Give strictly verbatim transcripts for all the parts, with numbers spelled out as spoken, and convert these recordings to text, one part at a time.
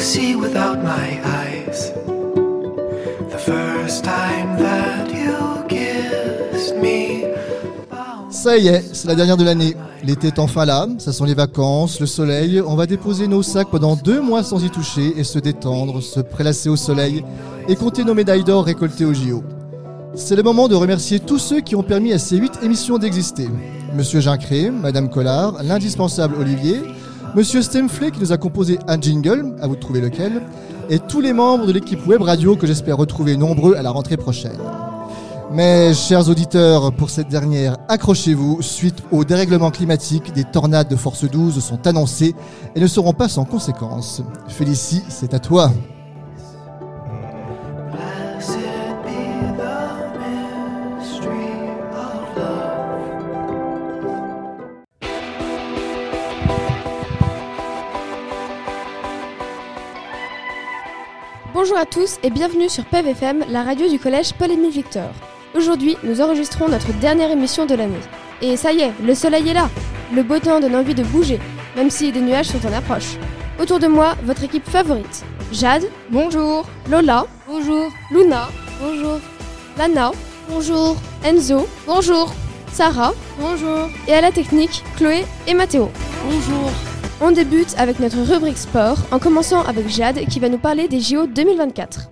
see without my eyes. The first time that you kissed me. Ça y est, c'est la dernière de l'année. L'été est enfin là, ça sent les vacances, le soleil. On va déposer nos sacs pendant deux mois sans y toucher et se détendre, se prélasser au soleil et compter nos médailles d'or récoltées au J O. C'est le moment de remercier tous ceux qui ont permis à ces huit émissions d'exister. Monsieur Gincré, Madame Collard, l'indispensable Olivier, Monsieur Stemflé qui nous a composé un jingle, à vous de trouver lequel, et tous les membres de l'équipe web radio que j'espère retrouver nombreux à la rentrée prochaine. Mais, chers auditeurs, pour cette dernière, accrochez-vous, suite au dérèglement climatique, des tornades de force douze sont annoncées et ne seront pas sans conséquences. Félicie, c'est à toi. Bonjour à tous et bienvenue sur P E V F M, la radio du collège Paul-Émile Victor. Aujourd'hui, nous enregistrons notre dernière émission de l'année. Et ça y est, le soleil est là. Le beau temps donne envie de bouger, même si des nuages sont en approche. Autour de moi, votre équipe favorite. Jade. Bonjour. Lola. Bonjour. Luna. Bonjour. Lana. Bonjour. Enzo. Bonjour. Sarah. Bonjour. Et à la technique, Chloé et Mathéo. Bonjour. On débute avec notre rubrique sport, en commençant avec Jade qui va nous parler des J O deux mille vingt-quatre.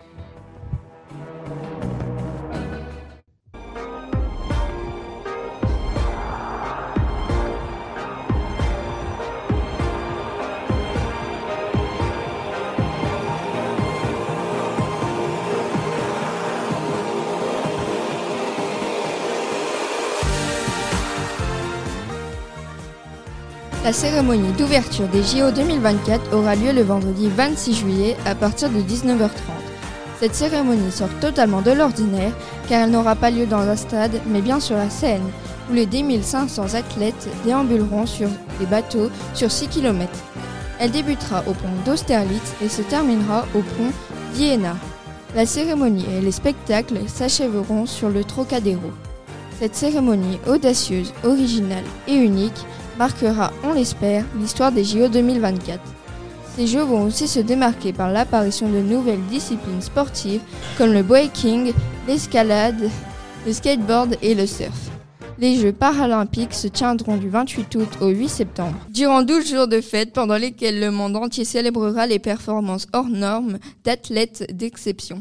La cérémonie d'ouverture des J O deux mille vingt-quatre aura lieu le vendredi vingt-six juillet à partir de dix-neuf heures trente. Cette cérémonie sort totalement de l'ordinaire car elle n'aura pas lieu dans un stade mais bien sur la Seine où les dix mille cinq cents athlètes déambuleront sur des bateaux sur six kilomètres. Elle débutera au pont d'Austerlitz et se terminera au pont d'Iéna. La cérémonie et les spectacles s'achèveront sur le Trocadéro. Cette cérémonie audacieuse, originale et unique marquera, on l'espère, l'histoire des J O deux mille vingt-quatre. Ces Jeux vont aussi se démarquer par l'apparition de nouvelles disciplines sportives comme le breaking, l'escalade, le skateboard et le surf. Les Jeux paralympiques se tiendront du vingt-huit août au huit septembre. Durant douze jours de fête pendant lesquels le monde entier célébrera les performances hors normes d'athlètes d'exception.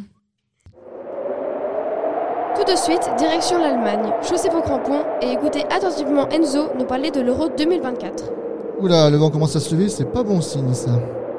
Tout de suite, direction l'Allemagne. Chaussez vos crampons et écoutez attentivement Enzo nous parler de l'Euro deux mille vingt-quatre. Oula, le vent commence à se lever, c'est pas bon signe ça.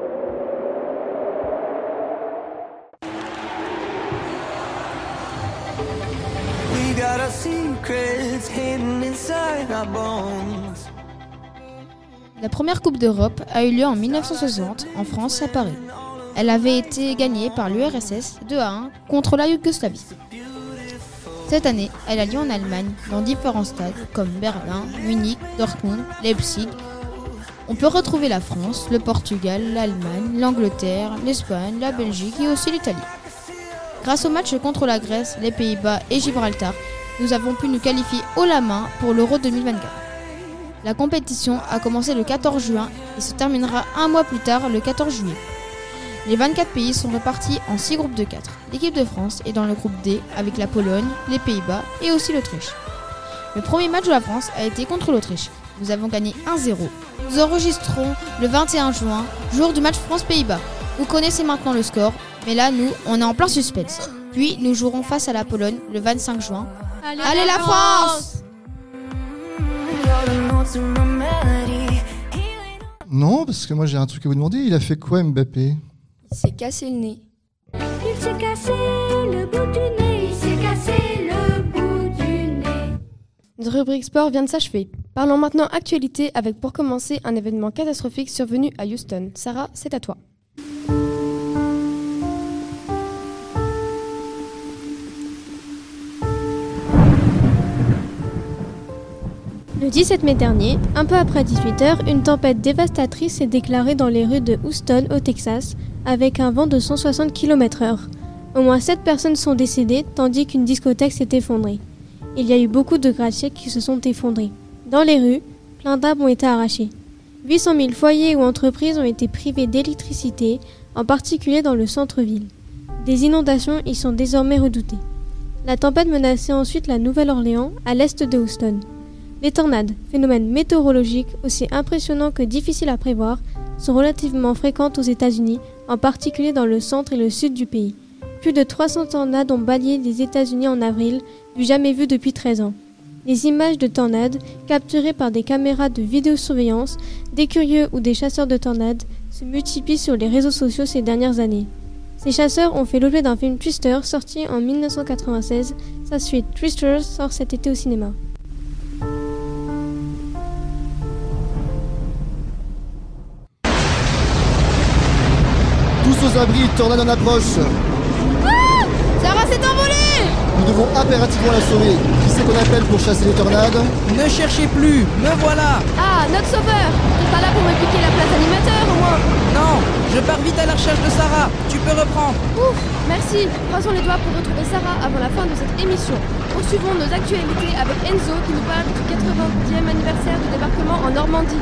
La première Coupe d'Europe a eu lieu en dix-neuf cent soixante en France à Paris. Elle avait été gagnée par l'U R S S deux à un contre la Yougoslavie. Cette année, elle a lieu en Allemagne, dans différents stades comme Berlin, Munich, Dortmund, Leipzig. On peut retrouver la France, le Portugal, l'Allemagne, l'Angleterre, l'Espagne, la Belgique et aussi l'Italie. Grâce au match contre la Grèce, les Pays-Bas et Gibraltar, nous avons pu nous qualifier haut la main pour l'Euro deux mille vingt-quatre. La compétition a commencé le quatorze juin et se terminera un mois plus tard, le quatorze juillet. Les vingt-quatre pays sont répartis en six groupes de quatre. L'équipe de France est dans le groupe D avec la Pologne, les Pays-Bas et aussi l'Autriche. Le premier match de la France a été contre l'Autriche. Nous avons gagné un zéro. Nous enregistrons le vingt et un juin, jour du match France-Pays-Bas. Vous connaissez maintenant le score, mais là, nous, on est en plein suspense. Puis, nous jouerons face à la Pologne le vingt-cinq juin. Allez, Allez la France, France Non, parce que moi j'ai un truc à vous demander. Il a fait quoi Mbappé ? Il s'est cassé le nez. Il s'est cassé le bout du nez, il s'est cassé le bout du nez. Notre rubrique sport vient de s'achever. Parlons maintenant actualité avec pour commencer un événement catastrophique survenu à Houston. Sarah, c'est à toi. Le dix-sept mai dernier, un peu après dix-huit heures, une tempête dévastatrice s'est déclarée dans les rues de Houston, au Texas, avec un vent de cent soixante kilomètres heure. Au moins sept personnes sont décédées, tandis qu'une discothèque s'est effondrée. Il y a eu beaucoup de gratte-ciels qui se sont effondrés. Dans les rues, plein d'arbres ont été arrachés. huit cent mille foyers ou entreprises ont été privés d'électricité, en particulier dans le centre-ville. Des inondations y sont désormais redoutées. La tempête menaçait ensuite la Nouvelle-Orléans, à l'est de Houston. Les tornades, phénomènes météorologiques aussi impressionnants que difficiles à prévoir, sont relativement fréquentes aux États-Unis, en particulier dans le centre et le sud du pays. Plus de trois cents tornades ont balayé les États-Unis en avril, du jamais vu depuis treize ans. Les images de tornades, capturées par des caméras de vidéosurveillance, des curieux ou des chasseurs de tornades, se multiplient sur les réseaux sociaux ces dernières années. Ces chasseurs ont fait l'objet d'un film Twister sorti en mille neuf cent quatre-vingt-seize. Sa suite Twisters sort cet été au cinéma. Tous aux abris, tornade en approche. Ah, Sarah s'est envolée! Nous devons impérativement la sauver. Qui c'est qu'on appelle pour chasser les tornades? Ne cherchez plus, me voilà. Ah, notre sauveur! T'es pas là pour me piquer la place animateur au moins? Non, je pars vite à la recherche de Sarah. Tu peux reprendre. Ouf, merci. Croisons les doigts pour retrouver Sarah avant la fin de cette émission. Poursuivons nos actualités avec Enzo qui nous parle du quatre-vingtième anniversaire du débarquement en Normandie.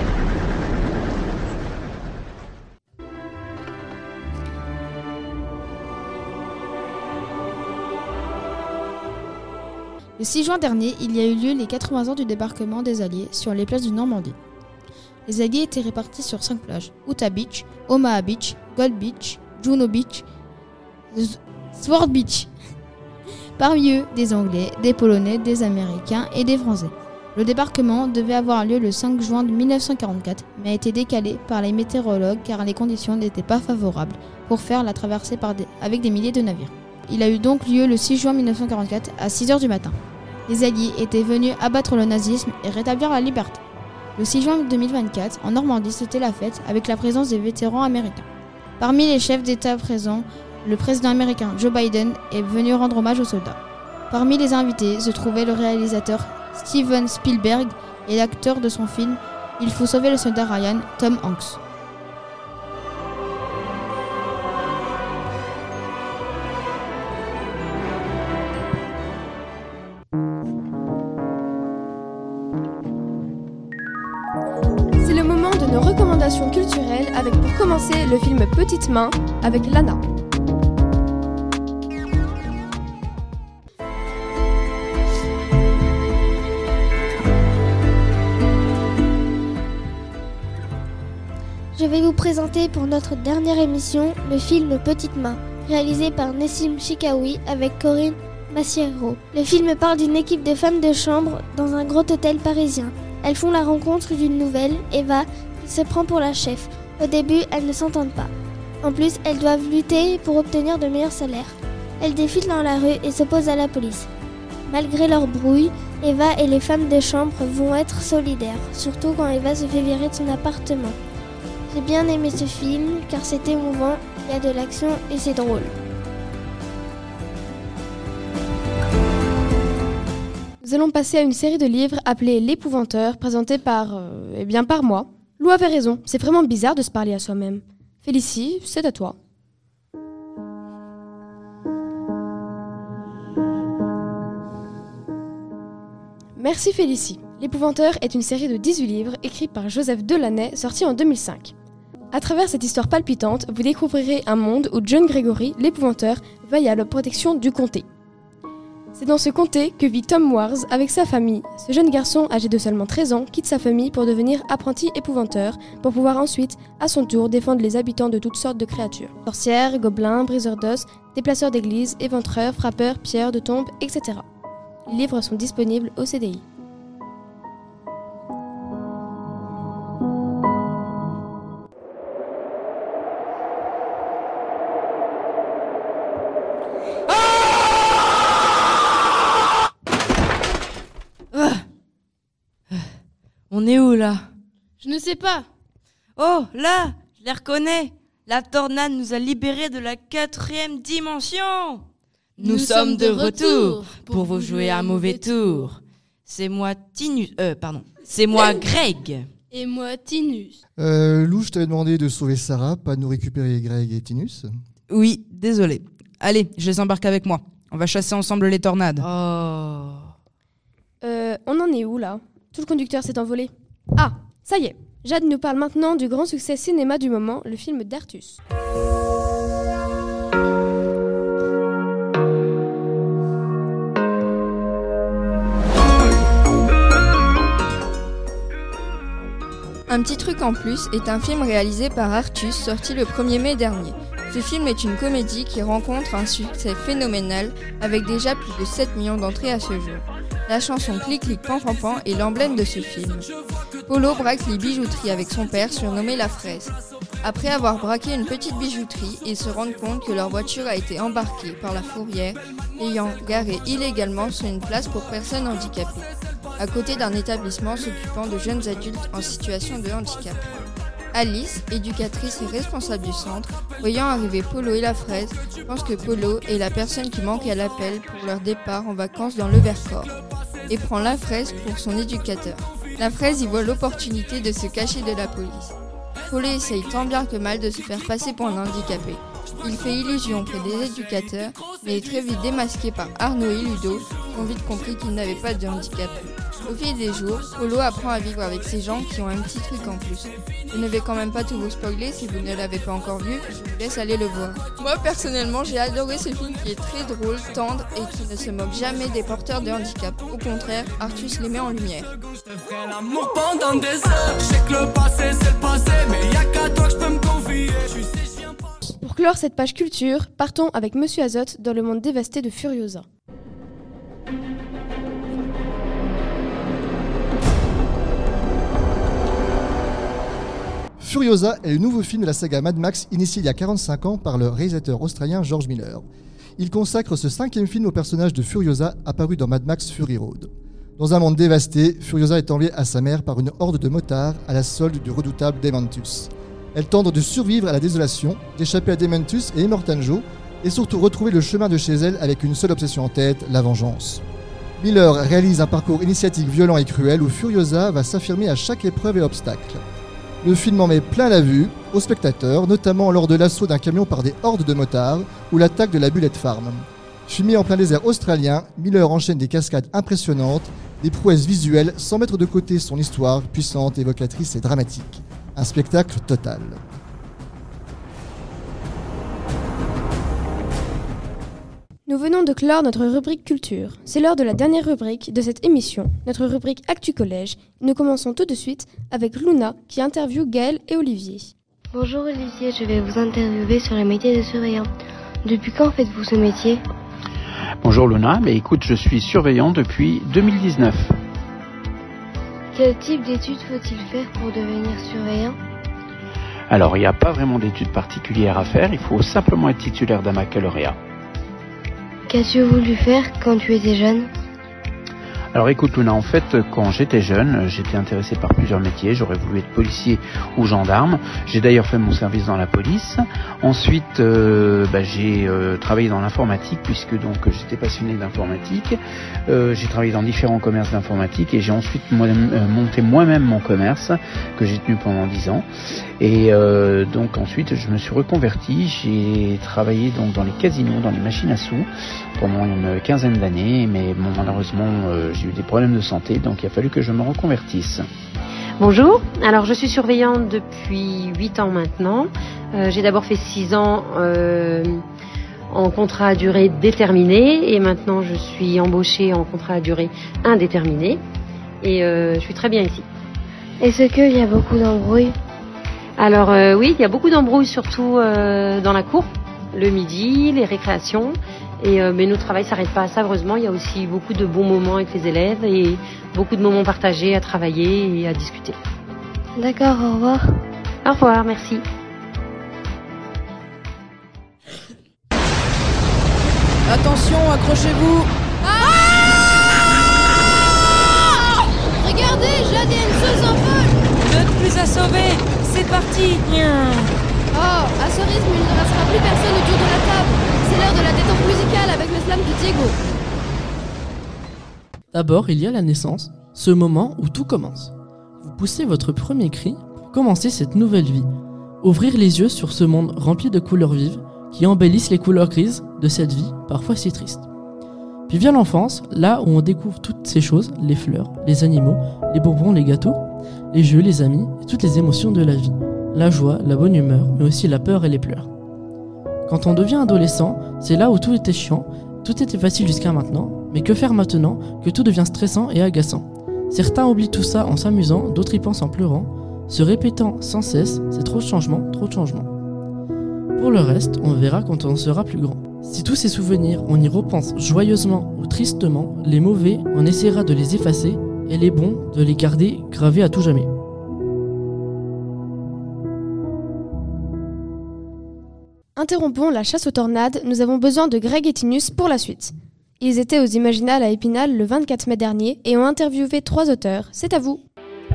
Le six juin dernier, il y a eu lieu les quatre-vingts ans du débarquement des Alliés sur les plages de Normandie. Les Alliés étaient répartis sur cinq plages: Utah Beach, Omaha Beach, Gold Beach, Juno Beach, Sword Beach. Parmi eux, des Anglais, des Polonais, des Américains et des Français. Le débarquement devait avoir lieu le cinq juin mille neuf cent quarante-quatre, mais a été décalé par les météorologues car les conditions n'étaient pas favorables pour faire la traversée par des, avec des milliers de navires. Il a eu donc lieu le six juin mille neuf cent quarante-quatre à six heures du matin. Les Alliés étaient venus abattre le nazisme et rétablir la liberté. Le six juin deux mille vingt-quatre, en Normandie, c'était la fête avec la présence des vétérans américains. Parmi les chefs d'État présents, le président américain Joe Biden est venu rendre hommage aux soldats. Parmi les invités se trouvait le réalisateur Steven Spielberg et l'acteur de son film « Il faut sauver le soldat Ryan », Tom Hanks. C'est le moment de nos recommandations culturelles avec pour commencer le film Petite Main avec Lana. Je vais vous présenter pour notre dernière émission le film Petite Main, réalisé par Nessim Chikaoui avec Corinne Massiero. Le film parle d'une équipe de femmes de chambre dans un gros hôtel parisien. Elles font la rencontre d'une nouvelle, Eva, qui se prend pour la chef. Au début, elles ne s'entendent pas. En plus, elles doivent lutter pour obtenir de meilleurs salaires. Elles défilent dans la rue et s'opposent à la police. Malgré leur brouille, Eva et les femmes de chambre vont être solidaires, surtout quand Eva se fait virer de son appartement. J'ai bien aimé ce film car c'est émouvant, il y a de l'action et c'est drôle. Nous allons passer à une série de livres appelée L'Épouvanteur, présentée par, euh, eh bien par moi. Lou avait raison, c'est vraiment bizarre de se parler à soi-même. Félicie, c'est à toi. Merci Félicie. L'Épouvanteur est une série de dix-huit livres écrits par Joseph Delaney, sorti en deux mille cinq. À travers cette histoire palpitante, vous découvrirez un monde où John Gregory, l'Épouvanteur, veille à la protection du comté. C'est dans ce comté que vit Tom Wars avec sa famille. Ce jeune garçon, âgé de seulement treize ans, quitte sa famille pour devenir apprenti épouvanteur, pour pouvoir ensuite, à son tour, défendre les habitants de toutes sortes de créatures. Sorcières, gobelins, briseurs d'os, déplaceurs d'églises, éventreurs, frappeurs, pierres de tombes, et cetera. Les livres sont disponibles au C D I. On est où là? Je ne sais pas. Oh, là, je les reconnais. La tornade nous a libérés de la quatrième dimension. Nous, nous sommes de retour pour vous jouer un mauvais tour. C'est moi Tinus, euh, pardon, c'est moi Greg. Et moi Tinus. Euh, Lou, je t'avais demandé de sauver Sarah, pas de nous récupérer Greg et Tinus. Oui, désolé. Allez, je les embarque avec moi. On va chasser ensemble les tornades. Oh. Euh, on en est où là? Tout le conducteur s'est envolé. Ah, ça y est. Jade nous parle maintenant du grand succès cinéma du moment, le film d'Artus. Un petit truc en plus est un film réalisé par Artus, sorti le premier mai dernier. Ce film est une comédie qui rencontre un succès phénoménal avec déjà plus de sept millions d'entrées à ce jour. La chanson Clic Clic Pan Pan Pan est l'emblème de ce film. Polo braque les bijouteries avec son père surnommé La Fraise. Après avoir braqué une petite bijouterie, ils se rendent compte que leur voiture a été embarquée par la fourrière, ayant garé illégalement sur une place pour personnes handicapées, à côté d'un établissement s'occupant de jeunes adultes en situation de handicap. Alice, éducatrice et responsable du centre, voyant arriver Polo et la Fraise, pense que Polo est la personne qui manque à l'appel pour leur départ en vacances dans le Vercors, et prend la Fraise pour son éducateur. La Fraise y voit l'opportunité de se cacher de la police. Polo essaye tant bien que mal de se faire passer pour un handicapé. Il fait illusion auprès des éducateurs, mais est très vite démasqué par Arnaud et Ludo, qui ont vite compris qu'ils n'avaient pas de handicap. Au fil des jours, Polo apprend à vivre avec ces gens qui ont un petit truc en plus. Je ne vais quand même pas tout vous spoiler si vous ne l'avez pas encore vu, je vous laisse aller le voir. Moi personnellement, j'ai adoré ce film qui est très drôle, tendre et qui ne se moque jamais des porteurs de handicap. Au contraire, Artus les met en lumière. Pour clore cette page culture, partons avec Monsieur Azote dans le monde dévasté de Furiosa. Furiosa est le nouveau film de la saga Mad Max initié il y a quarante-cinq ans par le réalisateur australien George Miller. Il consacre ce cinquième film au personnage de Furiosa apparu dans Mad Max Fury Road. Dans un monde dévasté, Furiosa est enlevée à sa mère par une horde de motards à la solde du redoutable Dementus. Elle tente de survivre à la désolation, d'échapper à Dementus et Immortan Joe, et surtout retrouver le chemin de chez elle avec une seule obsession en tête, la vengeance. Miller réalise un parcours initiatique violent et cruel où Furiosa va s'affirmer à chaque épreuve et obstacle. Le film en met plein la vue aux spectateurs, notamment lors de l'assaut d'un camion par des hordes de motards ou l'attaque de la Bullet Farm. Filmé en plein désert australien, Miller enchaîne des cascades impressionnantes, des prouesses visuelles sans mettre de côté son histoire puissante, évocatrice et dramatique. Un spectacle total. Nous venons de clore notre rubrique culture. C'est l'heure de la dernière rubrique de cette émission, notre rubrique Actu Collège. Nous commençons tout de suite avec Luna qui interviewe Gaël et Olivier. Bonjour Olivier, je vais vous interviewer sur le métier de surveillant. Depuis quand faites-vous ce métier ? Bonjour Luna, mais écoute, je suis surveillant depuis deux mille dix-neuf. Quel type d'études faut-il faire pour devenir surveillant ? Alors, il n'y a pas vraiment d'études particulières à faire, il faut simplement être titulaire d'un baccalauréat. Qu'as-tu voulu faire quand tu étais jeune ? Alors écoute Luna, en fait, quand j'étais jeune, j'étais intéressé par plusieurs métiers. J'aurais voulu être policier ou gendarme. J'ai d'ailleurs fait mon service dans la police. Ensuite, euh, bah, j'ai euh, travaillé dans l'informatique puisque donc j'étais passionné d'informatique. Euh, j'ai travaillé dans différents commerces d'informatique et j'ai ensuite moi, euh, monté moi-même mon commerce que j'ai tenu pendant dix ans. Et euh, donc ensuite, je me suis reconverti. J'ai travaillé donc dans les casinos, dans les machines à sous pendant une quinzaine d'années, mais bon, malheureusement, euh, j'ai eu des problèmes de santé, donc il a fallu que je me reconvertisse. Bonjour, alors je suis surveillante depuis huit ans maintenant. Euh, j'ai d'abord fait six ans euh, en contrat à durée déterminée et maintenant je suis embauchée en contrat à durée indéterminée et euh, je suis très bien ici. Est-ce qu'il y a beaucoup d'embrouilles ? Alors euh, oui, il y a beaucoup d'embrouilles surtout euh, dans la cour, le midi, les récréations. Et euh, mais notre travail ne s'arrête pas à ça, heureusement. Il y a aussi beaucoup de bons moments avec les élèves et beaucoup de moments partagés à travailler et à discuter. D'accord, au revoir. Au revoir, merci. Attention, accrochez-vous. Ah Regardez, Jade et Enzo s'envolent. Deux de plus à sauver. C'est parti. Oh, à ce rythme, il ne restera plus personne autour de la table. C'est l'heure de la détente musicale avec le slam de Diego. D'abord, il y a la naissance, ce moment où tout commence. Vous poussez votre premier cri pour commencer cette nouvelle vie. Ouvrir les yeux sur ce monde rempli de couleurs vives qui embellissent les couleurs grises de cette vie parfois si triste. Puis vient l'enfance, là où on découvre toutes ces choses, les fleurs, les animaux, les bonbons, les gâteaux, les jeux, les amis et toutes les émotions de la vie. La joie, la bonne humeur, mais aussi la peur et les pleurs. Quand on devient adolescent, c'est là où tout était chiant, tout était facile jusqu'à maintenant, mais que faire maintenant que tout devient stressant et agaçant ? Certains oublient tout ça en s'amusant, d'autres y pensent en pleurant. se répétant sans cesse, c'est trop de changements, trop de changements. Pour le reste, on verra quand on sera plus grand. Si tous ces souvenirs, on y repense joyeusement ou tristement, les mauvais, on essaiera de les effacer et les bons, de les garder gravés à tout jamais. Interrompons la chasse aux tornades, nous avons besoin de Greg et Tinus pour la suite. Ils étaient aux Imaginales à Épinal le vingt-quatre mai dernier et ont interviewé trois auteurs. C'est à vous.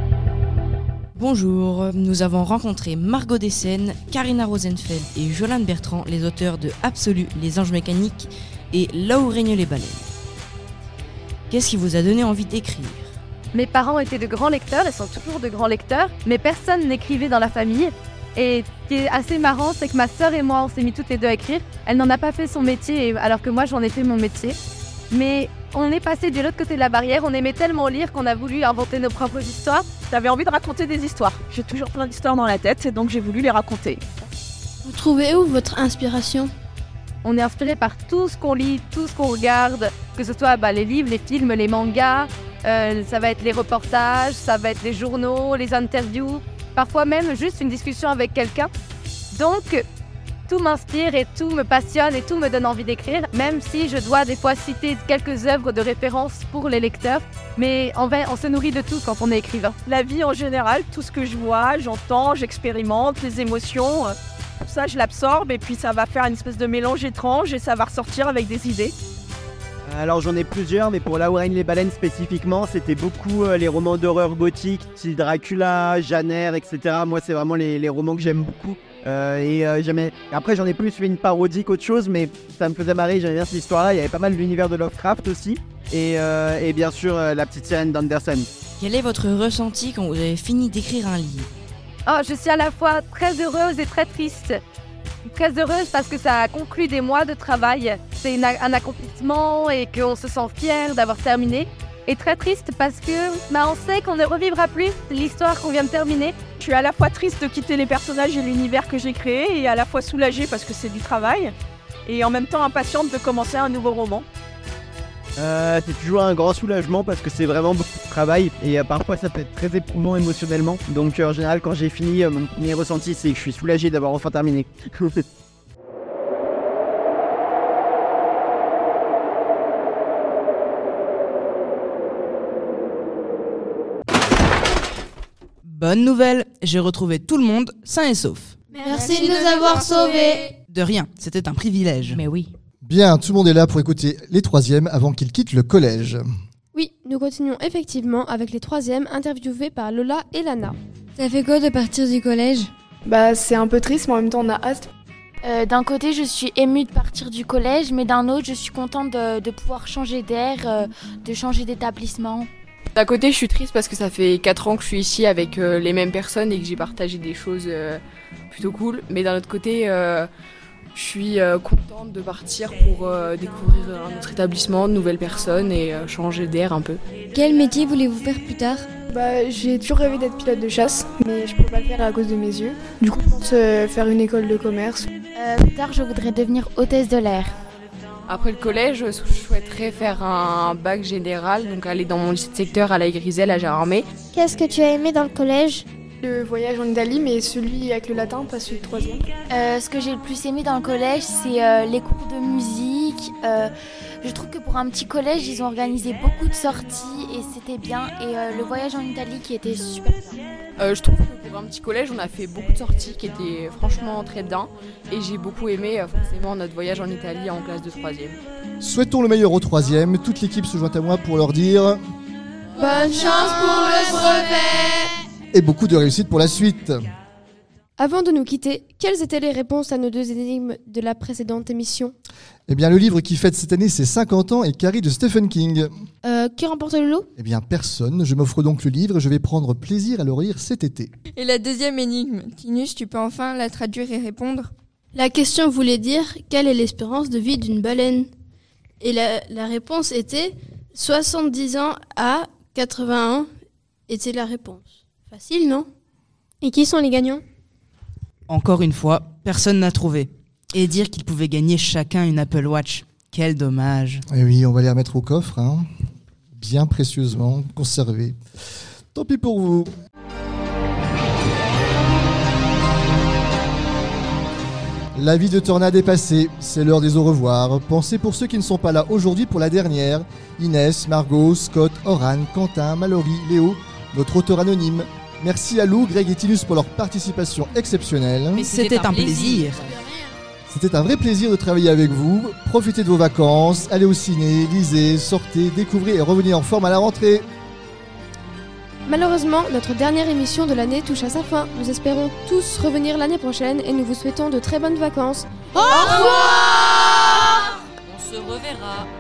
Bonjour, nous avons rencontré Margot Dessène, Karina Rosenfeld et Jolande Bertrand, les auteurs de Absolu, les anges mécaniques et Là où règnent les baleines. Qu'est-ce qui vous a donné envie d'écrire ? Mes parents étaient de grands lecteurs et sont toujours de grands lecteurs, mais personne n'écrivait dans la famille. Et ce qui est assez marrant, c'est que ma sœur et moi, on s'est mis toutes les deux à écrire. Elle n'en a pas fait son métier, alors que moi, j'en ai fait mon métier. Mais on est passé de l'autre côté de la barrière, on aimait tellement lire qu'on a voulu inventer nos propres histoires. J'avais envie de raconter des histoires. J'ai toujours plein d'histoires dans la tête, et donc j'ai voulu les raconter. Vous trouvez où votre inspiration ? On est inspiré par tout ce qu'on lit, tout ce qu'on regarde, que ce soit bah, les livres, les films, les mangas, euh, ça va être les reportages, ça va être les journaux, les interviews, parfois même juste une discussion avec quelqu'un. Donc, tout m'inspire et tout me passionne et tout me donne envie d'écrire, même si je dois des fois citer quelques œuvres de référence pour les lecteurs. Mais en vrai, on se nourrit de tout quand on est écrivain. La vie en général, tout ce que je vois, j'entends, j'expérimente, les émotions, euh, tout ça je l'absorbe et puis ça va faire une espèce de mélange étrange et ça va ressortir avec des idées. Alors j'en ai plusieurs, mais pour Là où règnent les baleines spécifiquement, c'était beaucoup euh, les romans d'horreur gothique, style Dracula, Janer, et cetera. Moi c'est vraiment les, les romans que j'aime beaucoup. Euh, et euh, jamais... Après j'en ai plus fait une parodie qu'autre chose, mais ça me faisait marrer, j'aimais bien cette histoire-là. Il y avait pas mal de l'univers de Lovecraft aussi. Et, euh, et bien sûr euh, La petite sirène d'Anderson. Quel est votre ressenti quand vous avez fini d'écrire un livre ? Oh, je suis à la fois très heureuse et très triste. Très heureuse parce que ça a conclu des mois de travail. C'est une, un accomplissement et qu'on se sent fier d'avoir terminé. Et très triste parce que bah, on sait qu'on ne revivra plus l'histoire qu'on vient de terminer. Je suis à la fois triste de quitter les personnages et l'univers que j'ai créé et à la fois soulagée parce que c'est du travail et en même temps impatiente de commencer un nouveau roman. Euh, c'est toujours un grand soulagement parce que c'est vraiment beaucoup de travail et euh, parfois ça peut être très éprouvant émotionnellement. Donc euh, en général quand j'ai fini, euh, mon premier ressenti c'est que je suis soulagé d'avoir enfin terminé. Bonne nouvelle, j'ai retrouvé tout le monde sain et sauf. Merci de nous avoir sauvés. De rien, c'était un privilège. Mais oui. Bien, tout le monde est là pour écouter les troisièmes avant qu'ils quittent le collège. Oui, nous continuons effectivement avec les troisièmes interviewés par Lola et Lana. Ça fait quoi de partir du collège ? Bah c'est un peu triste mais en même temps on a hâte. Euh, d'un côté je suis émue de partir du collège mais d'un autre je suis contente de, de pouvoir changer d'air, euh, de changer d'établissement. D'un côté je suis triste parce que ça fait quatre ans que je suis ici avec euh, les mêmes personnes et que j'ai partagé des choses euh, plutôt cool. Mais d'un autre côté euh, je suis euh, contente de partir pour euh, découvrir un autre établissement, de nouvelles personnes et euh, changer d'air un peu. Quel métier voulez-vous faire plus tard ? Bah, j'ai toujours rêvé d'être pilote de chasse, mais je peux pas le faire à cause de mes yeux. Du coup, je pense euh, faire une école de commerce. Euh, plus tard, je voudrais devenir hôtesse de l'air. Après le collège, je souhaiterais faire un bac général, donc aller dans mon lycée de secteur à la Griselle à Gérardmer. Qu'est-ce que tu as aimé dans le collège ? Le voyage en Italie, mais celui avec le latin, pas celui de troisième. Euh, ce que j'ai le plus aimé dans le collège, c'est euh, les cours de musique. Euh, je trouve que pour un petit collège, ils ont organisé beaucoup de sorties et c'était bien. Et euh, le voyage en Italie qui était super bien. Euh, je trouve que pour un petit collège, on a fait beaucoup de sorties qui étaient franchement très bien. Et j'ai beaucoup aimé euh, forcément notre voyage en Italie en classe de troisième. Souhaitons le meilleur aux troisièmes. Toute l'équipe se joint à moi pour leur dire... Bonne chance pour le brevet! Et beaucoup de réussite pour la suite. Avant de nous quitter, quelles étaient les réponses à nos deux énigmes de la précédente émission ? Eh bien, le livre qui fête cette année ses cinquante ans est Carrie de Stephen King. Euh, qui remporte le lot ? Eh bien, personne. Je m'offre donc le livre et je vais prendre plaisir à le lire cet été. Et la deuxième énigme, Tinus, tu peux enfin la traduire et répondre ? La question voulait dire quelle est l'espérance de vie d'une baleine ? Et la, la réponse était soixante-dix ans à quatre-vingts ans était la réponse. Facile, non ? Et qui sont les gagnants ? Encore une fois, personne n'a trouvé. Et dire qu'ils pouvaient gagner chacun une Apple Watch. Quel dommage. Et oui, on va les remettre au coffre, hein. Bien précieusement conservés. Tant pis pour vous. La vie de tornade est passée, c'est l'heure des au revoir. Pensez pour ceux qui ne sont pas là aujourd'hui pour la dernière. Inès, Margot, Scott, Oran, Quentin, Mallory, Léo, notre auteur anonyme. Merci à Lou, Greg et Tinus pour leur participation exceptionnelle. Mais c'était un plaisir. C'était un vrai plaisir de travailler avec vous. Profitez de vos vacances, allez au ciné, lisez, sortez, découvrez et revenez en forme à la rentrée. Malheureusement, notre dernière émission de l'année touche à sa fin. Nous espérons tous revenir l'année prochaine et nous vous souhaitons de très bonnes vacances. Au revoir! On se reverra.